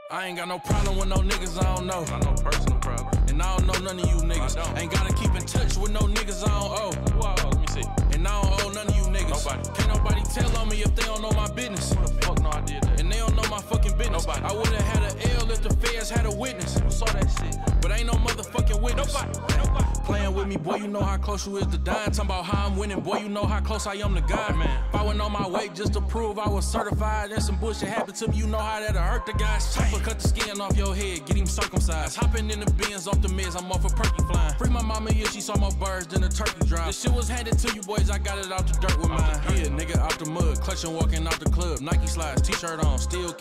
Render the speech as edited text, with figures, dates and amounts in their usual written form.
I ain't got no problem with no niggas I don't know. Not no personal problem. And I don't know none of you niggas. Ain't gotta keep in touch with no niggas I don't owe. Who I owe? Let me see. And I don't owe none of you niggas. Nobody. Can't nobody tell on me if they don't know my business. Who the fuck know I did that? And they don't know my fucking business. Nobody. I would've had an L if the feds had a witness. Who saw that shit? But ain't no motherfucking witness. Nobody. Playing with me, boy, you know how close you is to dying. Talking about how I'm winning, boy, you know how close I am to God, man. If I went on my weight just to prove I was certified, and some bullshit happened to me, you know how that'll hurt the guys. Chopper cut the skin off your head, get him circumcised. Hopping in the bins off the meds, I'm off a perky flying. Free my mama, yeah, she saw more birds than a turkey drive. This shit was handed to you boys, I got it out the dirt with mine. Yeah, nigga, out the mud, clutching, walking out the club. Nike slides, t-shirt on, still